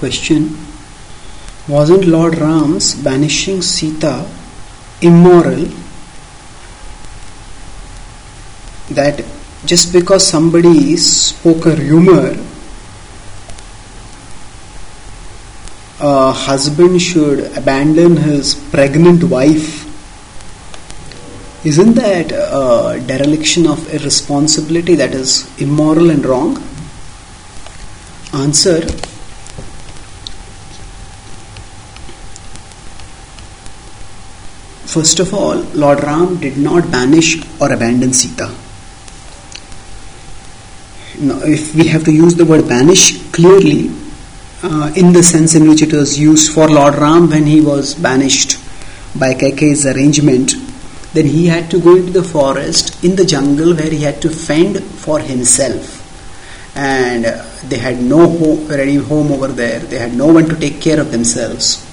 Question: wasn't Lord Ram's banishing Sita immoral? That just because somebody spoke a rumor, a husband should abandon his pregnant wife, isn't that a dereliction of irresponsibility that is immoral and wrong? Answer: first of all, Lord Ram did not banish or abandon Sita. Now, if we have to use the word banish clearly, in the sense in which it was used for Lord Ram when he was banished by Kaikeyi's arrangement, then he had to go into the forest, in the jungle, where he had to fend for himself. And they had no ready home over there. They had no one to take care of themselves.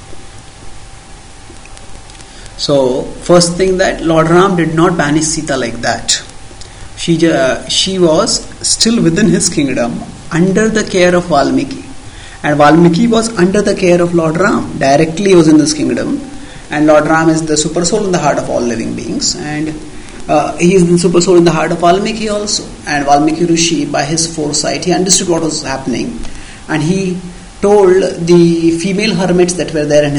So, first thing, that Lord Ram did not banish Sita like that. She was still within his kingdom, under the care of Valmiki. And Valmiki was under the care of Lord Ram. Directly he was in this kingdom. And Lord Ram is the super soul in the heart of all living beings. And he is the super soul in the heart of Valmiki also. And Valmiki Rishi, by his foresight, he understood what was happening. And he told the female hermits that were there in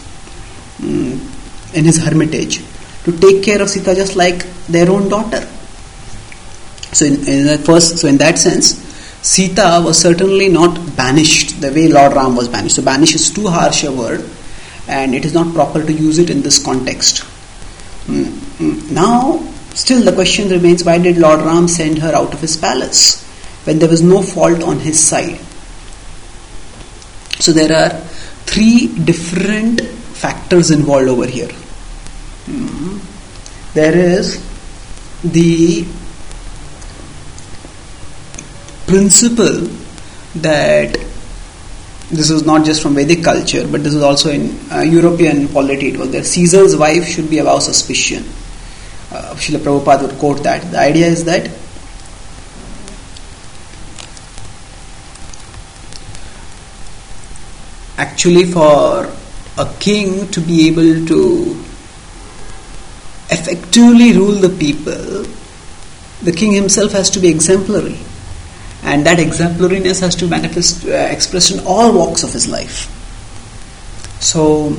his hermitage to take care of Sita just like their own daughter. So in that sense, Sita was certainly not banished the way Lord Ram was banished. So banish is too harsh a word, and it is not proper to use it in this context. Now, still the question remains, why did Lord Ram send her out of his palace when there was no fault on his side? So there are three different factors involved over here. There is the principle that this was not just from Vedic culture, but this was also in European polity. It was that Caesar's wife should be above suspicion. Srila Prabhupada would quote that. The idea is that actually for a king to be able to effectively rule the people, the king himself has to be exemplary. And that exemplariness has to manifest, expressed in all walks of his life. So,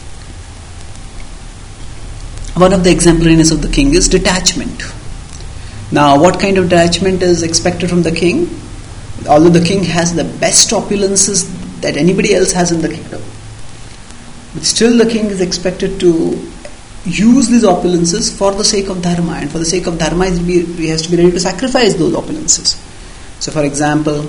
one of the exemplariness of the king is detachment. Now, what kind of detachment is expected from the king? Although the king has the best opulences that anybody else has in the kingdom, but still the king is expected to use these opulences for the sake of dharma, and for the sake of dharma he has to be ready to sacrifice those opulences. So, for example,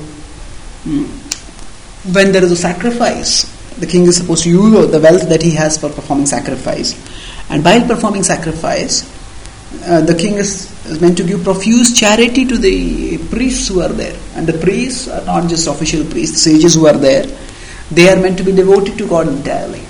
when there is a sacrifice, the king is supposed to use the wealth that he has for performing sacrifice. And while performing sacrifice, the king is meant to give profuse charity to the priests who are there. And the priests are not just official priests, the sages who are there. They are meant to be devoted to God entirely.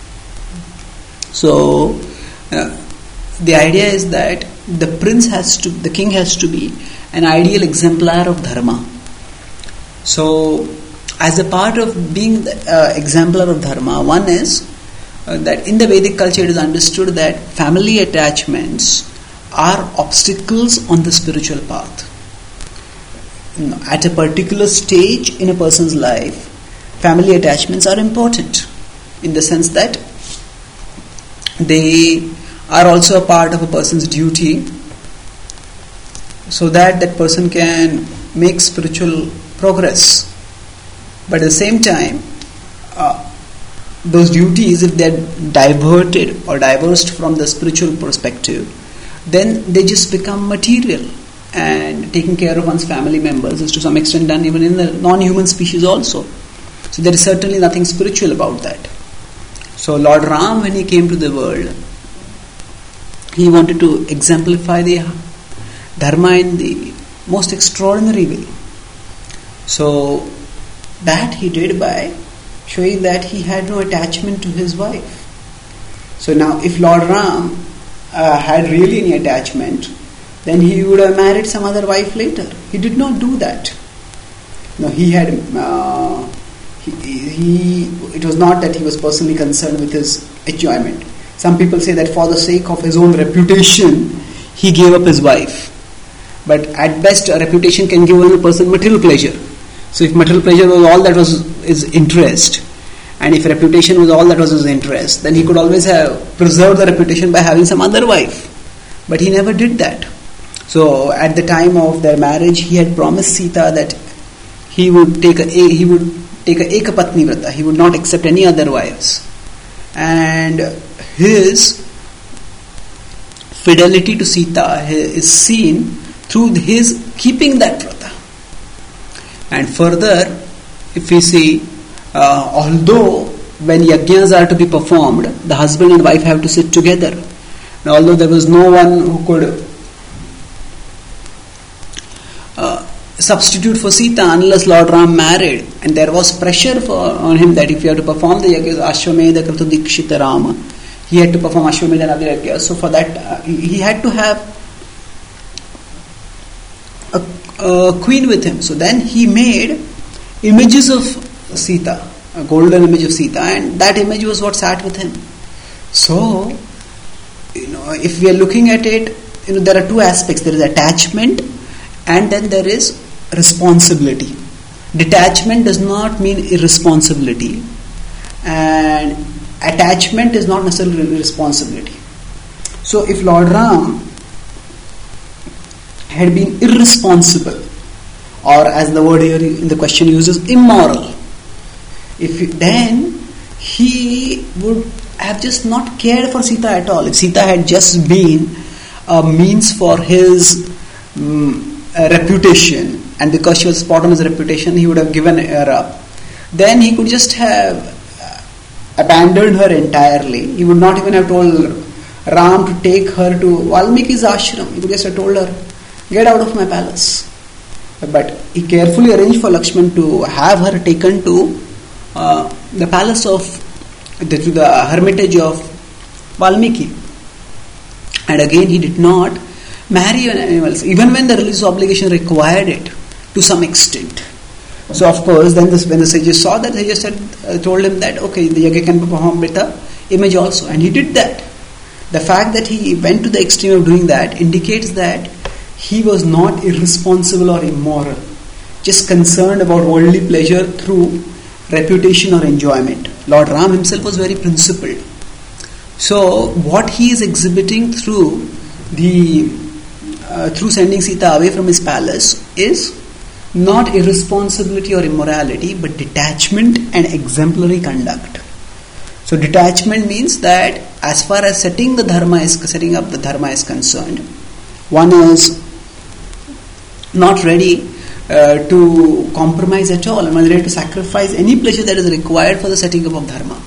So, the idea is that the king has to be an ideal exemplar of dharma. So, as a part of being the exemplar of dharma, one is that in the Vedic culture it is understood that family attachments are obstacles on the spiritual path. At a particular stage in a person's life, family attachments are important in the sense that they are also a part of a person's duty, so that that person can make spiritual progress. But at the same time, those duties, if they are diverted or divorced from the spiritual perspective, then they just become material. And taking care of one's family members is to some extent done even in the non-human species also. So there is certainly nothing spiritual about that. So Lord Ram, when he came to the world, he wanted to exemplify the dharma in the most extraordinary way. So that he did by showing that he had no attachment to his wife. So now if Lord Ram had really any attachment, then he would have married some other wife later. He did not do that. No, he it was not that he was personally concerned with his enjoyment. Some people say that for the sake of his own reputation, he gave up his wife. But at best, a reputation can give a person material pleasure. So if material pleasure was all that was his interest, and if reputation was all that was his interest, then he could always have preserved the reputation by having some other wife. But he never did that. So at the time of their marriage, he had promised Sita that he would take a ekapatni vrata. He would not accept any other wives. And his fidelity to Sita is seen through his keeping that vrata. And further, if we see, although when yajnas are to be performed, the husband and wife have to sit together. Now, although there was no one who could substitute for Sita unless Lord Ram married, and there was pressure on him that if you have to perform the yajnas, Ashwamedha Kratu Dikshita Rama, he had to perform Ashwamedha and other yajnas. So for that, he had to have a queen with him. So then he made images of Sita, a golden image of Sita, and that image was what sat with him. So, if we are looking at it, there are two aspects. There is attachment, and then there is responsibility. Detachment does not mean irresponsibility, and attachment is not necessarily irresponsibility. So if Lord Ram had been irresponsible, or as the word here in the question uses, immoral, then he would have just not cared for Sita at all. If Sita had just been a means for his reputation, and because she was spot on his reputation, he would have given her up, then he could just have abandoned her entirely. He would not even have told Ram to take her to Valmiki's ashram. He could just have told her, get out of my palace. But he carefully arranged for Lakshman to have her taken to the palace to the hermitage of Valmiki. And again, he did not marry animals, even when the religious obligation required it to some extent. So of course, then when the sages saw that, they just told him that, okay, the yajna can be performed with the image also. And he did that. The fact that he went to the extreme of doing that indicates that he was not irresponsible or immoral, just concerned about worldly pleasure through reputation or enjoyment. Lord Ram himself was very principled. So what he is exhibiting through sending Sita away from his palace is not irresponsibility or immorality, but detachment and exemplary conduct. So detachment means that as far as setting up the dharma is concerned, one is not ready to compromise at all, and one is ready to sacrifice any pleasure that is required for the setting up of dharma.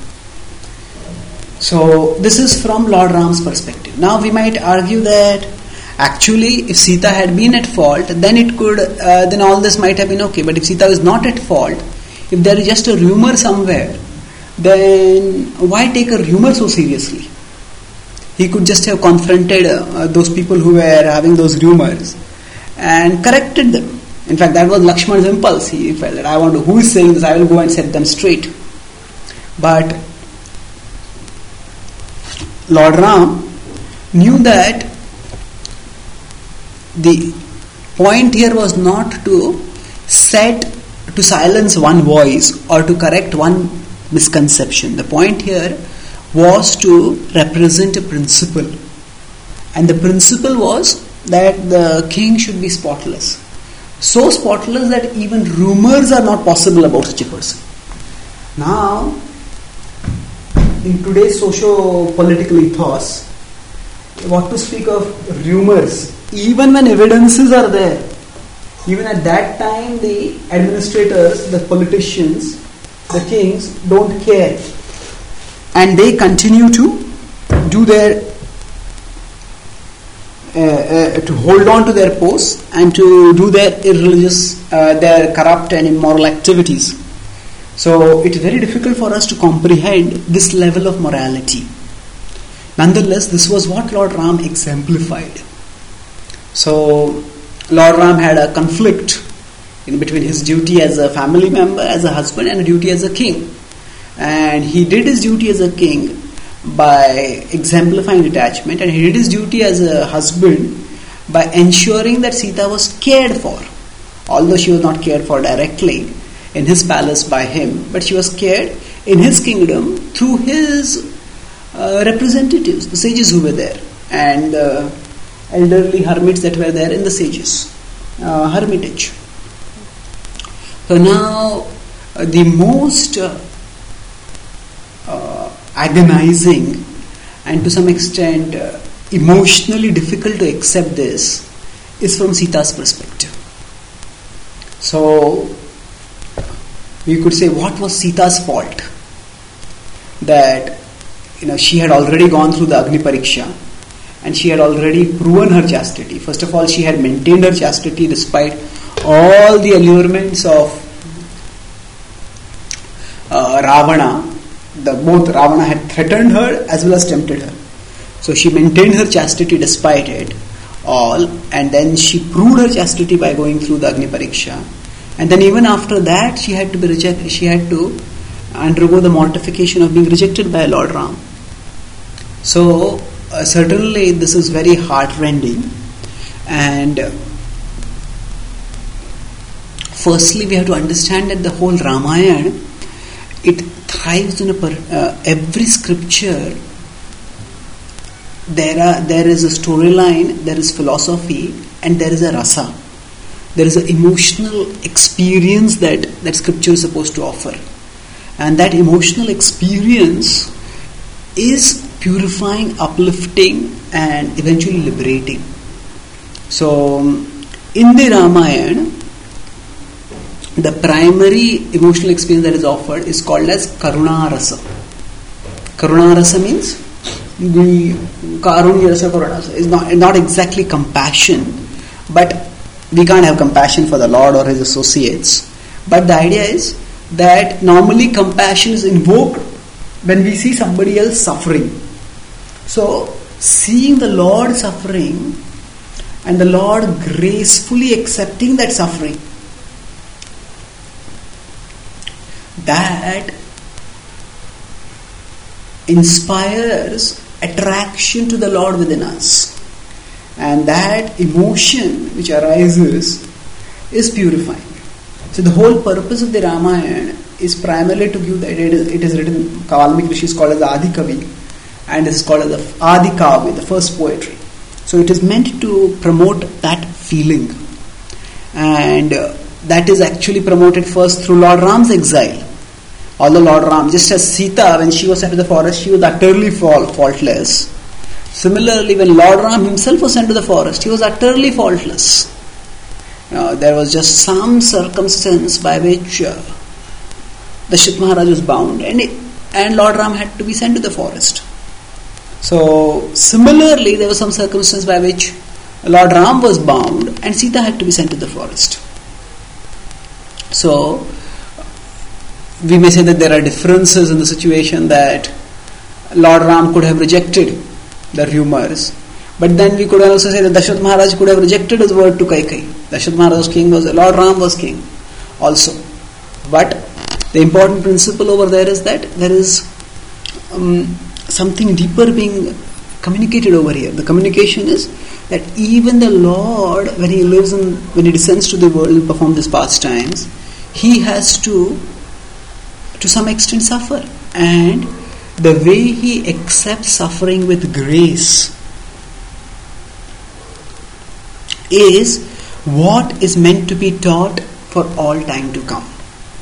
So this is from Lord Ram's perspective. Now we might argue that actually, if Sita had been at fault, then then all this might have been okay. But if Sita was not at fault, if there is just a rumor somewhere, then why take a rumor so seriously? He could just have confronted those people who were having those rumors and corrected them. In fact, that was Lakshman's impulse. He felt that who is saying this? I will go and set them straight. But Lord Ram knew that the point here was not to silence one voice or to correct one misconception. The point here was to represent a principle. And the principle was that the king should be spotless. So spotless that even rumors are not possible about such a person. Now, in today's socio-political ethos, what to speak of rumors? Even when evidences are there, even at that time, the administrators, the politicians, the kings don't care, and they continue to do their to hold on to their posts and to do their irreligious, their corrupt and immoral activities. So it is very difficult for us to comprehend this level of morality. Nonetheless, this was what Lord Ram exemplified. So Lord Ram had a conflict, in between his duty as a family member, as a husband, and a duty as a king. And he did his duty as a king by exemplifying detachment, and he did his duty as a husband by ensuring that Sita was cared for. Although she was not cared for directly in his palace by him, but she was cared in his kingdom through his representatives, the sages who were there, and the elderly hermits that were there in the sages' hermitage. So now the most agonizing and to some extent emotionally difficult to accept this is from Sita's perspective. So we could say, what was Sita's fault? That she had already gone through the Agni Pariksha and she had already proven her chastity. First of all, she had maintained her chastity despite all the allurements of Ravana. Both Ravana had threatened her as well as tempted her. So she maintained her chastity despite it all, and then she proved her chastity by going through the Agni Pariksha. And then even after that, she had to be rejected. She had to undergo the mortification of being rejected by Lord Ram. So certainly this is very heartrending. And firstly, we have to understand that the whole Ramayana, it thrives in every scripture. There is a storyline, there is philosophy, and there is a rasa. There is an emotional experience that scripture is supposed to offer. And that emotional experience is purifying, uplifting, and eventually liberating. So, in the Ramayana, the primary emotional experience that is offered is called as Karuna Rasa. Karuna Rasa means the Karunya Rasa, Karuna Rasa is not exactly compassion, but we can't have compassion for the Lord or his associates. But the idea is that normally compassion is invoked when we see somebody else suffering. So, seeing the Lord suffering and the Lord gracefully accepting that suffering, that inspires attraction to the Lord within us. And that emotion which arises is purifying. So the whole purpose of the Ramayana is primarily to give that it is written, Valmiki Rishi is called as the Adi Kavi, and it is called as the Adi Kavi, the first poetry. So it is meant to promote that feeling. And that is actually promoted first through Lord Ram's exile. Although Lord Ram, just as Sita, when she was sent to the forest, she was utterly faultless. Similarly, when Lord Ram himself was sent to the forest, he was utterly faultless. There was just some circumstance by which Dashrath Maharaj was bound, and Lord Ram had to be sent to the forest. So, similarly, there was some circumstance by which Lord Ram was bound, and Sita had to be sent to the forest. So, we may say that there are differences in the situation, that Lord Ram could have rejected the rumors, but then we could also say that Dashrath Maharaj could have rejected his word to Kaikeyi. Dashrath Maharaj was king, Lord Ram was king also. But the important principle over there is that there is something deeper being communicated over here. The communication is that even the Lord, when he descends to the world and performs his pastimes, he has to some extent suffer. And the way he accepts suffering with grace is what is meant to be taught for all time to come.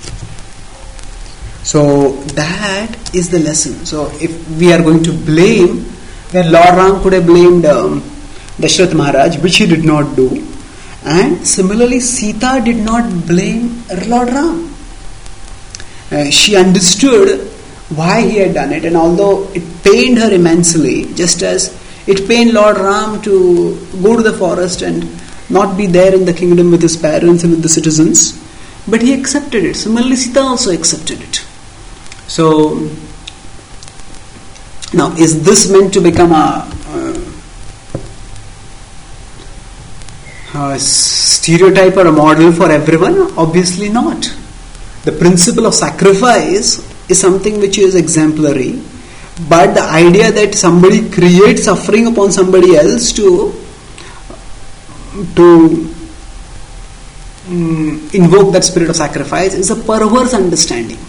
So that is the lesson. So if we are going to blame, then Lord Ram could have blamed Dashrath Maharaj, which he did not do. And similarly, Sita did not blame Lord Ram. She understood why he had done it, and although it pained her immensely, just as it pained Lord Ram to go to the forest and not be there in the kingdom with his parents and with the citizens, but he accepted it. Similarly, Sita also accepted it. So, now is this meant to become a a stereotype or a model for everyone? Obviously not. The principle of sacrifice is something which is exemplary, but the idea that somebody creates suffering upon somebody else to invoke that spirit of sacrifice is a perverse understanding.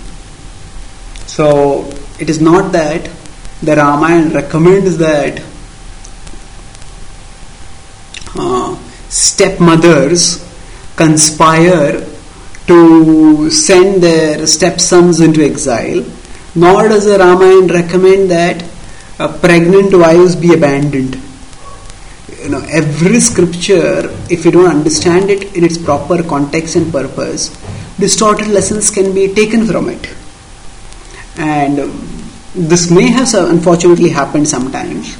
So it is not that the Ramayana recommends that stepmothers conspire to send their stepsons into exile, nor does the Ramayana recommend that pregnant wives be abandoned. Every scripture, if you don't understand it in its proper context and purpose, distorted lessons can be taken from it. And this may have unfortunately happened sometimes.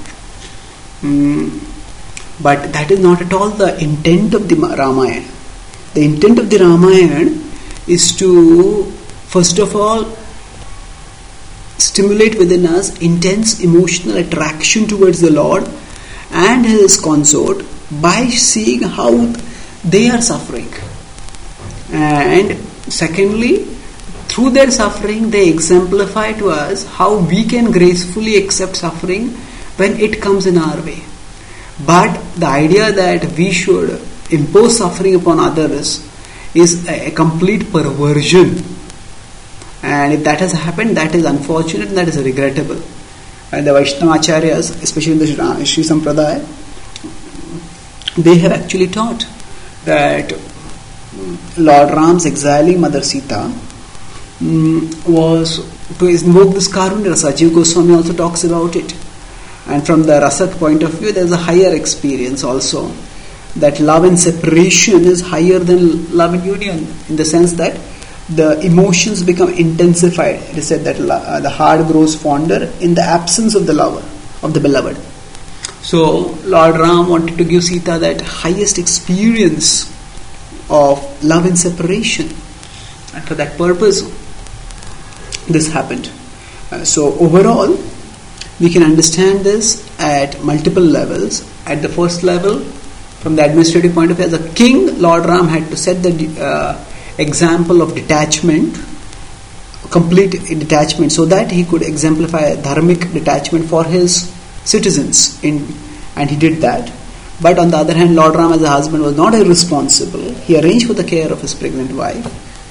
But that is not at all the intent of the Ramayana. The intent of the Ramayana is to, first of all, stimulate within us intense emotional attraction towards the Lord and His consort by seeing how they are suffering. And secondly, through their suffering, they exemplify to us how we can gracefully accept suffering when it comes in our way. But the idea that we should impose suffering upon others is a complete perversion. And if that has happened, that is unfortunate and that is regrettable. And the Vaishnava Acharyas, especially in the Sri Sampradaya, they have actually taught that Lord Ram's exiling Mother Sita was to invoke this Karunya Rasa. Jiva Goswami also talks about it. And from the Rasak point of view, there is a higher experience also. That love and separation is higher than love and union, in the sense that the emotions become intensified. It is said that the heart grows fonder in the absence of the lover, of the beloved. So Lord Ram wanted to give Sita that highest experience of love and separation. And for that purpose, this happened. So overall, we can understand this at multiple levels. At the first level, from the administrative point of view, as a king, Lord Ram had to set the example of detachment, complete detachment, so that he could exemplify dharmic detachment for his citizens. And he did that. But on the other hand, Lord Ram as a husband was not irresponsible. He arranged for the care of his pregnant wife.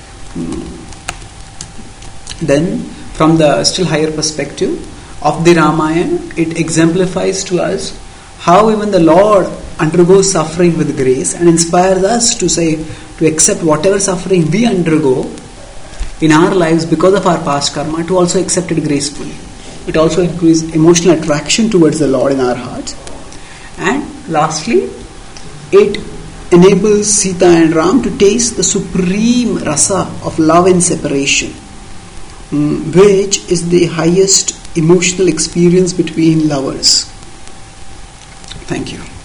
Then, from the still higher perspective of the Ramayana, it exemplifies to us how even the Lord undergoes suffering with grace and inspires us to accept whatever suffering we undergo in our lives because of our past karma, to also accept it gracefully. It also increases emotional attraction towards the Lord in our hearts. And lastly, it enables Sita and Ram to taste the supreme rasa of love and separation, which is the highest emotional experience between lovers. Thank you.